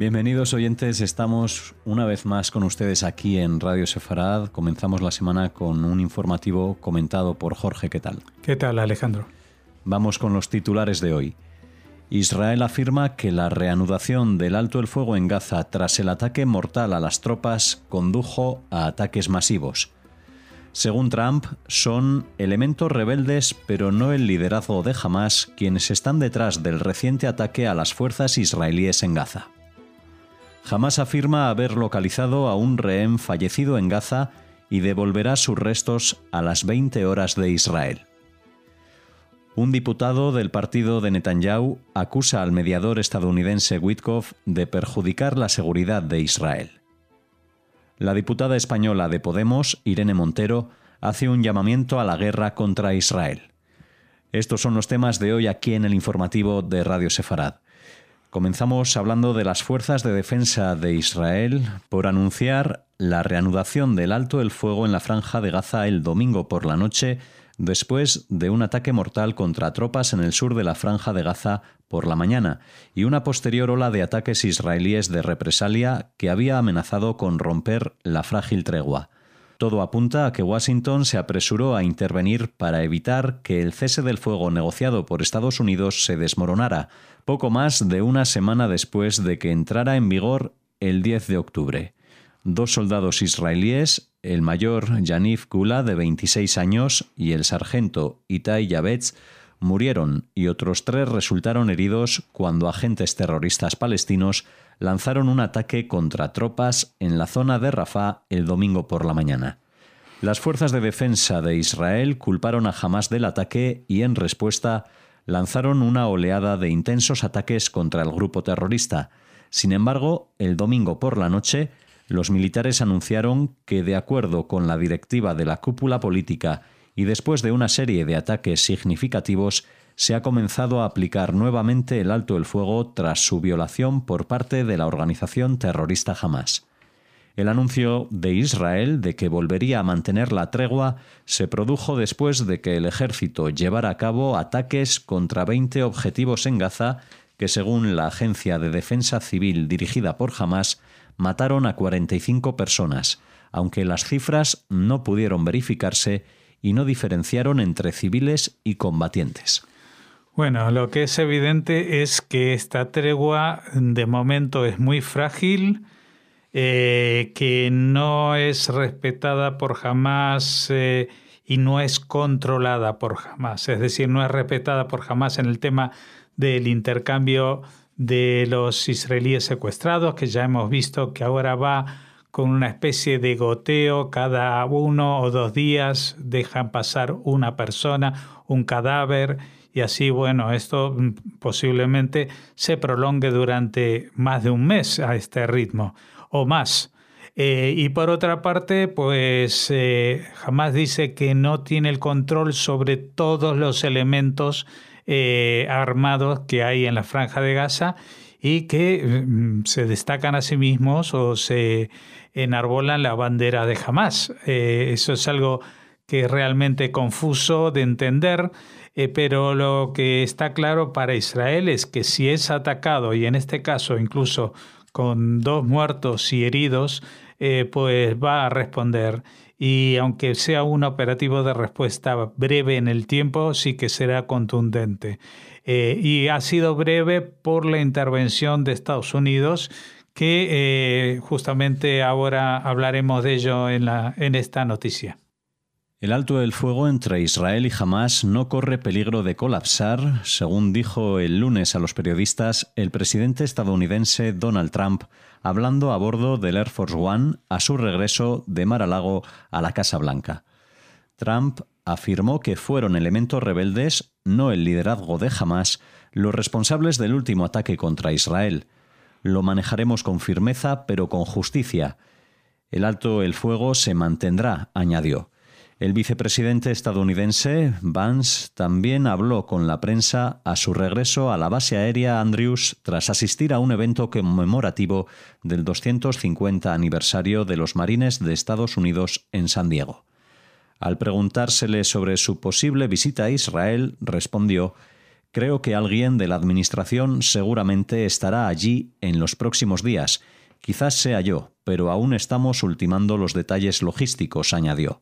Bienvenidos oyentes, estamos una vez más con ustedes aquí en Radio Sefarad. Comenzamos la semana con un informativo comentado por Jorge. ¿Qué tal? ¿Qué tal, Alejandro? Vamos con los titulares de hoy. Israel afirma que la reanudación del alto el fuego en Gaza tras el ataque mortal a las tropas condujo a ataques masivos. Según Trump, son elementos rebeldes, pero no el liderazgo de Hamás, quienes están detrás del reciente ataque a las fuerzas israelíes en Gaza. Hamás afirma haber localizado a un rehén fallecido en Gaza y devolverá sus restos a las 20 horas de Israel. Un diputado del partido de Netanyahu acusa al mediador estadounidense Witkoff de perjudicar la seguridad de Israel. La diputada española de Podemos, Irene Montero, hace un llamamiento a la guerra contra Israel. Estos son los temas de hoy aquí en el informativo de Radio Sefarad. Comenzamos hablando de las fuerzas de defensa de Israel por anunciar la reanudación del alto el fuego en la franja de Gaza el domingo por la noche, después de un ataque mortal contra tropas en el sur de la franja de Gaza por la mañana y una posterior ola de ataques israelíes de represalia que había amenazado con romper la frágil tregua. Todo apunta a que Washington se apresuró a intervenir para evitar que el cese del fuego negociado por Estados Unidos se desmoronara, poco más de una semana después de que entrara en vigor el 10 de octubre. 2 soldados israelíes, el mayor Yaniv Gula, de 26 años, y el sargento Itai Yavetz, murieron y otros 3 resultaron heridos cuando agentes terroristas palestinos lanzaron un ataque contra tropas en la zona de Rafah el domingo por la mañana. Las fuerzas de defensa de Israel culparon a Hamás del ataque y, en respuesta, lanzaron una oleada de intensos ataques contra el grupo terrorista. Sin embargo, el domingo por la noche, los militares anunciaron que, de acuerdo con la directiva de la cúpula política y después de una serie de ataques significativos, se ha comenzado a aplicar nuevamente el alto el fuego tras su violación por parte de la organización terrorista Hamás. El anuncio de Israel de que volvería a mantener la tregua se produjo después de que el ejército llevara a cabo ataques contra 20 objetivos en Gaza que, según la Agencia de Defensa Civil dirigida por Hamás, mataron a 45 personas, aunque las cifras no pudieron verificarse y no diferenciaron entre civiles y combatientes. Bueno, lo que es evidente es que esta tregua de momento es muy frágil, que no es respetada por Hamás y no es controlada por Hamás. Es decir, no es respetada por Hamás en el tema del intercambio de los israelíes secuestrados, que ya hemos visto que ahora va con una especie de goteo, cada 1 o 2 días dejan pasar una persona, un cadáver, y así, bueno, esto posiblemente se prolongue durante más de un mes a este ritmo, o más. Y por otra parte, pues Hamás dice que no tiene el control sobre todos los elementos armados que hay en la Franja de Gaza y que se destacan a sí mismos o se enarbolan la bandera de Hamás. Eso es algo que es realmente confuso de entender, pero lo que está claro para Israel es que si es atacado, y en este caso incluso con 2 muertos y heridos, pues va a responder. Y aunque sea un operativo de respuesta breve en el tiempo, sí que será contundente. Y ha sido breve por la intervención de Estados Unidos, que justamente ahora hablaremos de ello en esta noticia. El alto del fuego entre Israel y Hamás no corre peligro de colapsar, según dijo el lunes a los periodistas el presidente estadounidense Donald Trump, hablando a bordo del Air Force One a su regreso de Mar-a-Lago a la Casa Blanca. Trump afirmó que fueron elementos rebeldes, no el liderazgo de Hamás, los responsables del último ataque contra Israel. Lo manejaremos con firmeza, pero con justicia. El alto el fuego se mantendrá, añadió. El vicepresidente estadounidense, Vance, también habló con la prensa a su regreso a la base aérea Andrews tras asistir a un evento conmemorativo del 250 aniversario de los Marines de Estados Unidos en San Diego. Al preguntársele sobre su posible visita a Israel, respondió Creo que alguien de la administración seguramente estará allí en los próximos días. Quizás sea yo, pero aún estamos ultimando los detalles logísticos, añadió.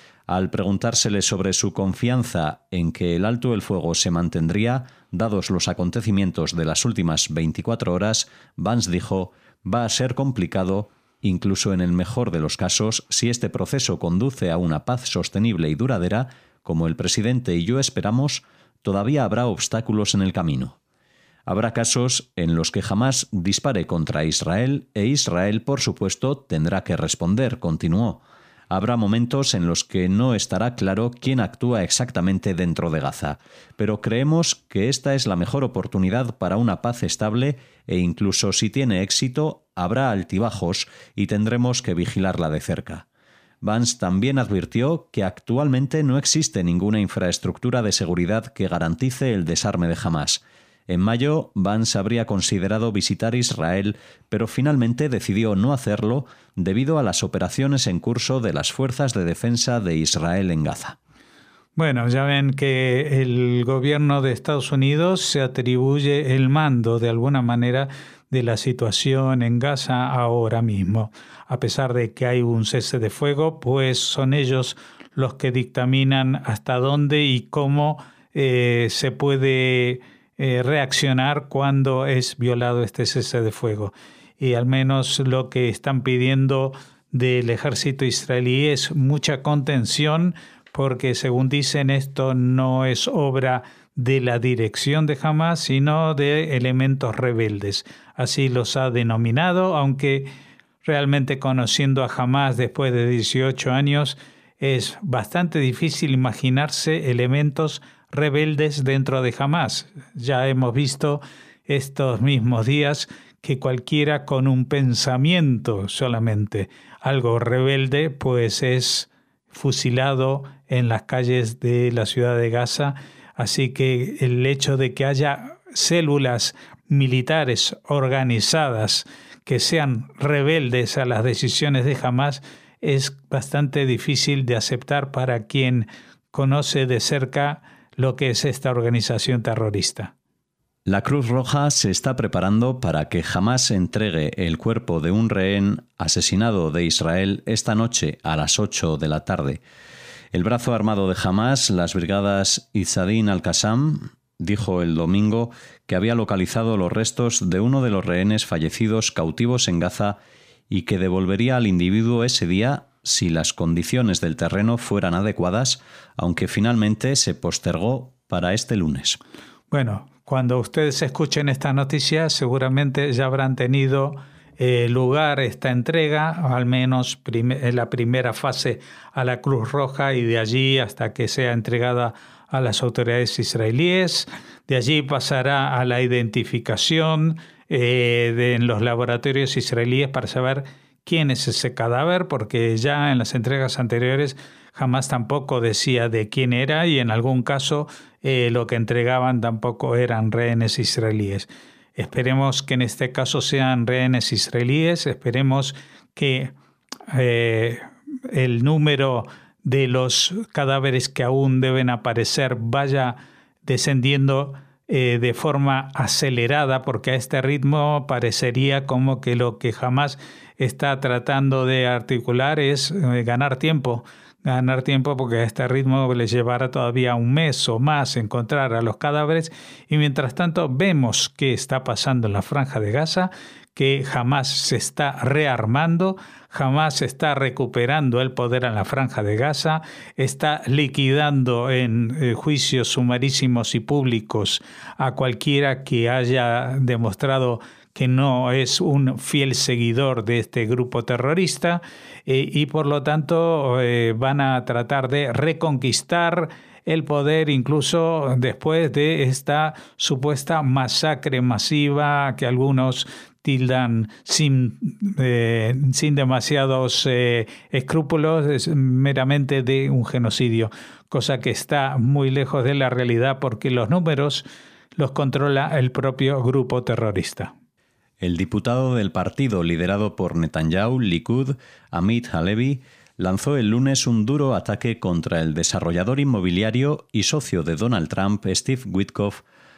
Al preguntársele sobre su confianza en que el alto el fuego se mantendría, dados los acontecimientos de las últimas 24 horas, Vance dijo: «Va a ser complicado, incluso en el mejor de los casos, si este proceso conduce a una paz sostenible y duradera, como el presidente y yo esperamos, todavía habrá obstáculos en el camino. Habrá casos en los que Hamás dispare contra Israel e Israel, por supuesto, tendrá que responder», continuó. «Habrá momentos en los que no estará claro quién actúa exactamente dentro de Gaza, pero creemos que esta es la mejor oportunidad para una paz estable e incluso si tiene éxito, habrá altibajos y tendremos que vigilarla de cerca». Vance también advirtió que actualmente no existe ninguna infraestructura de seguridad que garantice el desarme de Hamás. En mayo, Vance habría considerado visitar Israel, pero finalmente decidió no hacerlo debido a las operaciones en curso de las fuerzas de defensa de Israel en Gaza. Bueno, ya ven que el gobierno de Estados Unidos se atribuye el mando de alguna manera de la situación en Gaza ahora mismo. A pesar de que hay un cese de fuego, pues son ellos los que dictaminan hasta dónde y cómo se puede reaccionar cuando es violado este cese de fuego. Y al menos lo que están pidiendo del ejército israelí es mucha contención, porque según dicen esto no es obra de la dirección de Hamás, sino de elementos rebeldes. Así los ha denominado, aunque realmente conociendo a Hamás después de 18 años es bastante difícil imaginarse elementos rebeldes dentro de Hamás. Ya hemos visto estos mismos días que cualquiera con un pensamiento solamente algo rebelde, pues es fusilado en las calles de la ciudad de Gaza. Así que el hecho de que haya células militares organizadas que sean rebeldes a las decisiones de Hamás es bastante difícil de aceptar para quien conoce de cerca lo que es esta organización terrorista. La Cruz Roja se está preparando para que Hamás entregue el cuerpo de un rehén asesinado de Israel esta noche a las 8 de la tarde. El brazo armado de Hamás, las brigadas Izzadin al-Qassam, dijo el domingo que había localizado los restos de uno de los rehenes fallecidos cautivos en Gaza y que devolvería al individuo ese día si las condiciones del terreno fueran adecuadas, aunque finalmente se postergó para este lunes. Bueno, cuando ustedes escuchen esta noticia, seguramente ya habrán tenido lugar esta entrega, al menos en la primera fase a la Cruz Roja, y de allí hasta que sea entregada a las autoridades israelíes. De allí pasará a la identificación en los laboratorios israelíes para saber quién es ese cadáver, porque ya en las entregas anteriores Hamás tampoco decía de quién era y en algún caso lo que entregaban tampoco eran rehenes israelíes. Esperemos que en este caso sean rehenes israelíes, esperemos que el número de los cadáveres que aún deben aparecer vaya descendiendo de forma acelerada, porque a este ritmo parecería como que lo que Hamás está tratando de articular es ganar tiempo porque a este ritmo les llevará todavía un mes o más encontrar a los cadáveres, y mientras tanto vemos qué está pasando en la Franja de Gaza, que Hamás se está rearmando, Hamás está recuperando el poder en la Franja de Gaza, está liquidando en juicios sumarísimos y públicos a cualquiera que haya demostrado que no es un fiel seguidor de este grupo terrorista, y por lo tanto van a tratar de reconquistar el poder incluso después de esta supuesta masacre masiva que algunos tildan sin demasiados escrúpulos, es meramente de un genocidio, cosa que está muy lejos de la realidad porque los números los controla el propio grupo terrorista. El diputado del partido liderado por Netanyahu, Likud, Amit Halevi, lanzó el lunes un duro ataque contra el desarrollador inmobiliario y socio de Donald Trump, Steve Witkoff,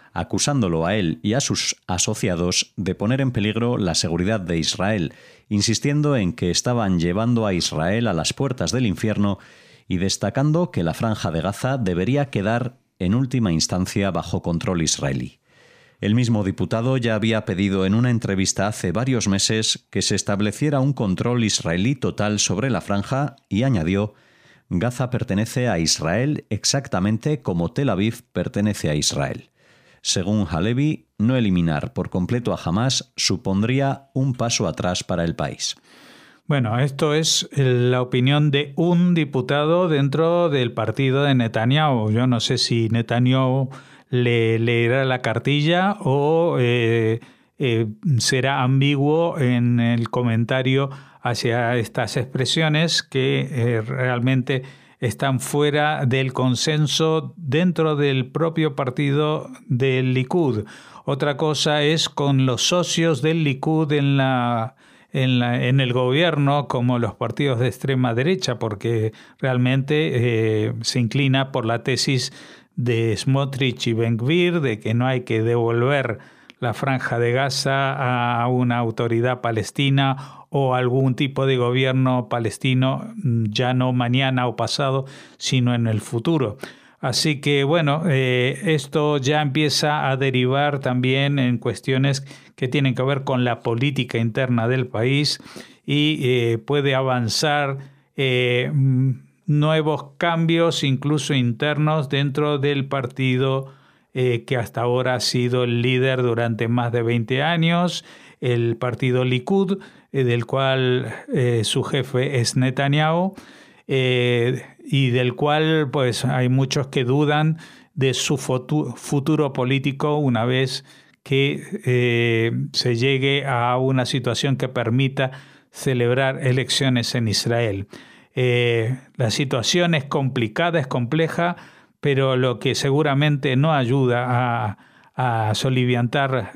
acusándolo a él y a sus asociados de poner en peligro la seguridad de Israel, insistiendo en que estaban llevando a Israel a las puertas del infierno y destacando que la Franja de Gaza debería quedar en última instancia bajo control israelí. El mismo diputado ya había pedido en una entrevista hace varios meses que se estableciera un control israelí total sobre la franja y añadió: Gaza pertenece a Israel exactamente como Tel Aviv pertenece a Israel. Según Halevi, no eliminar por completo a Hamás supondría un paso atrás para el país. Bueno, esto es la opinión de un diputado dentro del partido de Netanyahu. Yo no sé si Netanyahu le leerá la cartilla o será ambiguo en el comentario hacia estas expresiones que realmente están fuera del consenso dentro del propio partido del Likud. Otra cosa es con los socios del Likud en el gobierno, como los partidos de extrema derecha, porque realmente se inclina por la tesis de Smotrich y Ben-Gvir de que no hay que devolver la Franja de Gaza a una autoridad palestina o algún tipo de gobierno palestino, ya no mañana o pasado, sino en el futuro. Así que bueno, esto ya empieza a derivar también en cuestiones que tienen que ver con la política interna del país y puede avanzar nuevos cambios, incluso internos, dentro del partido que hasta ahora ha sido el líder durante más de 20 años, el partido Likud, del cual su jefe es Netanyahu, y del cual pues hay muchos que dudan de su futuro político una vez que se llegue a una situación que permita celebrar elecciones en Israel. La situación es complicada, es compleja, pero lo que seguramente no ayuda a soliviantar,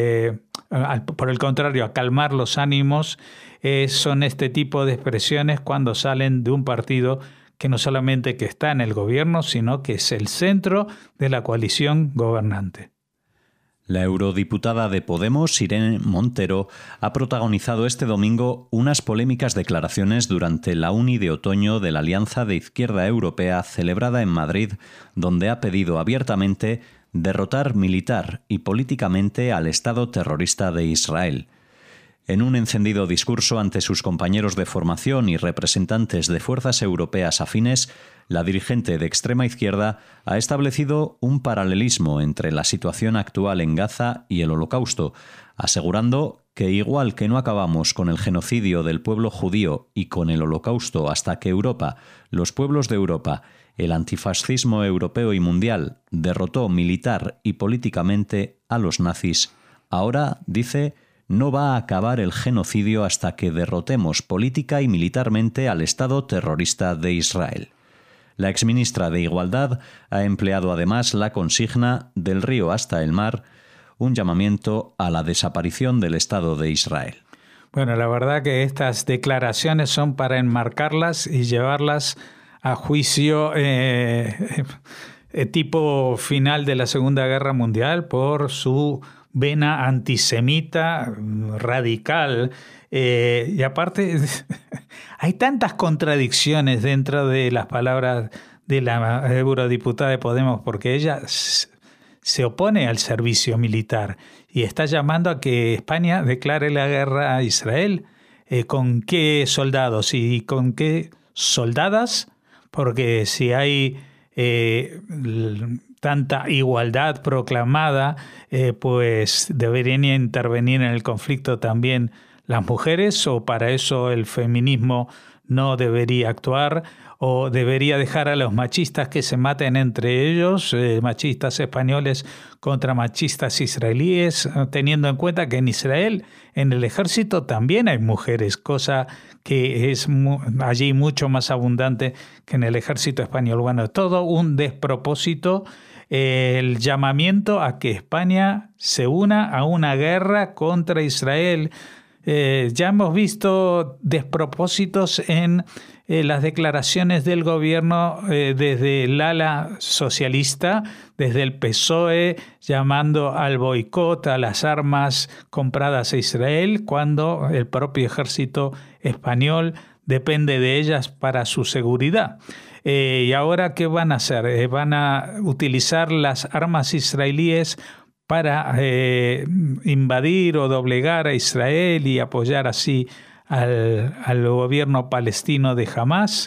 por el contrario, a calmar los ánimos, son este tipo de expresiones cuando salen de un partido que no solamente que está en el gobierno, sino que es el centro de la coalición gobernante. La eurodiputada de Podemos, Irene Montero, ha protagonizado este domingo unas polémicas declaraciones durante la Uni de otoño de la Alianza de Izquierda Europea celebrada en Madrid, donde ha pedido abiertamente derrotar militar y políticamente al Estado terrorista de Israel. En un encendido discurso ante sus compañeros de formación y representantes de fuerzas europeas afines, la dirigente de extrema izquierda ha establecido un paralelismo entre la situación actual en Gaza y el Holocausto, asegurando que igual que no acabamos con el genocidio del pueblo judío y con el Holocausto hasta que Europa, los pueblos de Europa, el antifascismo europeo y mundial derrotó militar y políticamente a los nazis, ahora, dice, no va a acabar el genocidio hasta que derrotemos política y militarmente al Estado terrorista de Israel. La exministra de Igualdad ha empleado además la consigna del río hasta el mar, un llamamiento a la desaparición del Estado de Israel. Bueno, la verdad que estas declaraciones son para enmarcarlas y llevarlas a juicio tipo final de la Segunda Guerra Mundial por su vena antisemita radical. Y aparte, hay tantas contradicciones dentro de las palabras de la eurodiputada de Podemos, porque ella se opone al servicio militar y está llamando a que España declare la guerra a Israel. ¿Con qué soldados y con qué soldadas? Porque si hay tanta igualdad proclamada, pues deberían intervenir en el conflicto también las mujeres, o para eso el feminismo no debería actuar, o debería dejar a los machistas que se maten entre ellos, machistas españoles contra machistas israelíes, teniendo en cuenta que en Israel, en el ejército también hay mujeres, cosa que es allí mucho más abundante que en el ejército español. Bueno, todo un despropósito. El llamamiento a que España se una a una guerra contra Israel. Ya hemos visto despropósitos en las declaraciones del gobierno desde el ala socialista, desde el PSOE llamando al boicot a las armas compradas a Israel, cuando el propio ejército español depende de ellas para su seguridad. ¿Y ahora qué van a hacer? Van a utilizar las armas israelíes para invadir o doblegar a Israel y apoyar así al gobierno palestino de Hamás.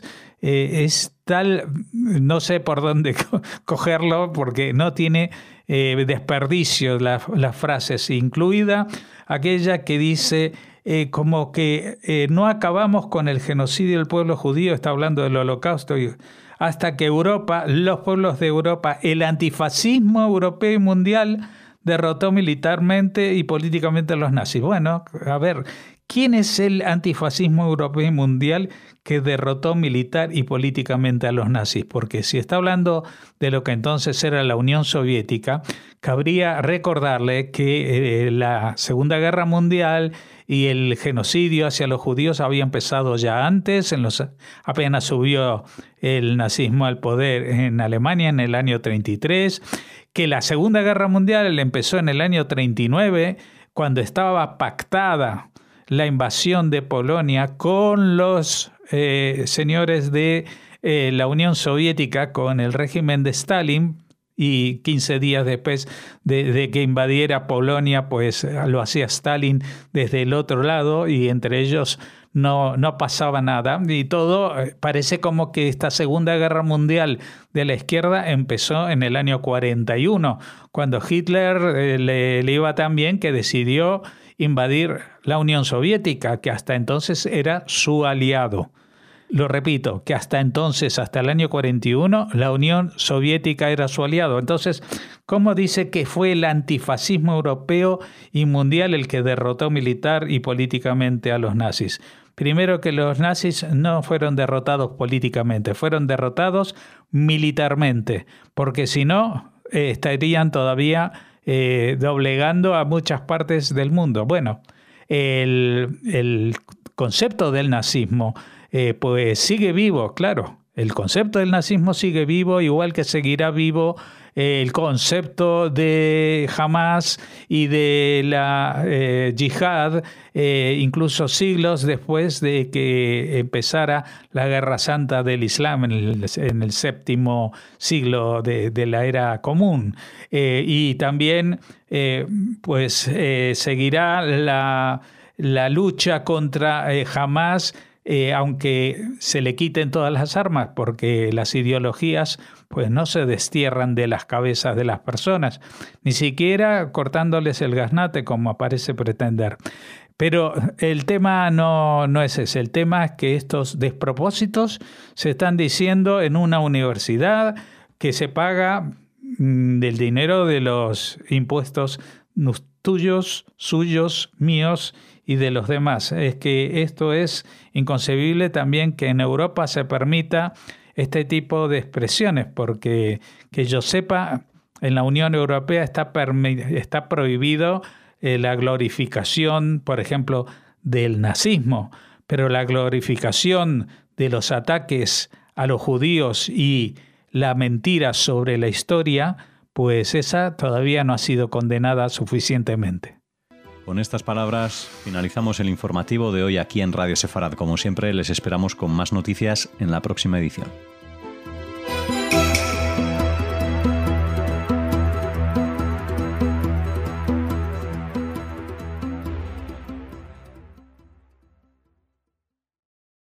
Es tal, no sé por dónde cogerlo, porque no tiene desperdicio las frases, incluida aquella que dice como que no acabamos con el genocidio del pueblo judío, está hablando del Holocausto, hasta que Europa, los pueblos de Europa, el antifascismo europeo y mundial derrotó militarmente y políticamente a los nazis. Bueno, a ver, ¿quién es el antifascismo europeo y mundial que derrotó militar y políticamente a los nazis? Porque si está hablando de lo que entonces era la Unión Soviética, cabría recordarle que la Segunda Guerra Mundial y el genocidio hacia los judíos había empezado ya antes, apenas subió el nazismo al poder en Alemania en el año 33, que la Segunda Guerra Mundial empezó en el año 39, cuando estaba pactada la invasión de Polonia con los señores de la Unión Soviética, con el régimen de Stalin, y 15 días después de que invadiera Polonia, pues lo hacía Stalin desde el otro lado, y entre ellos no pasaba nada. Y todo parece como que esta Segunda Guerra Mundial de la izquierda empezó en el año 41, cuando Hitler le iba tan bien que decidió invadir la Unión Soviética, que hasta entonces era su aliado. Lo repito, que hasta entonces, hasta el año 41, la Unión Soviética era su aliado. Entonces, ¿cómo dice que fue el antifascismo europeo y mundial el que derrotó militar y políticamente a los nazis? Primero, que los nazis no fueron derrotados políticamente, fueron derrotados militarmente, porque si no, estarían todavía doblegando a muchas partes del mundo. Bueno, el concepto del nazismo pues sigue vivo, claro. El concepto del nazismo sigue vivo, igual que seguirá vivo el concepto de Hamás y de la yihad, incluso siglos después de que empezara la Guerra Santa del Islam en el séptimo siglo de la era común. Y también pues seguirá la lucha contra Hamás, aunque se le quiten todas las armas, porque las ideologías pues no se destierran de las cabezas de las personas, ni siquiera cortándoles el gaznate como parece pretender. Pero el tema no es ese, el tema es que estos despropósitos se están diciendo en una universidad que se paga del dinero de los impuestos tuyos, suyos, míos y de los demás. Es que esto es inconcebible también que en Europa se permita este tipo de expresiones, porque que yo sepa, en la Unión Europea está prohibido la glorificación, por ejemplo, del nazismo, pero la glorificación de los ataques a los judíos y la mentira sobre la historia, pues esa todavía no ha sido condenada suficientemente. Con estas palabras finalizamos el informativo de hoy aquí en Radio Sefarad. Como siempre, les esperamos con más noticias en la próxima edición.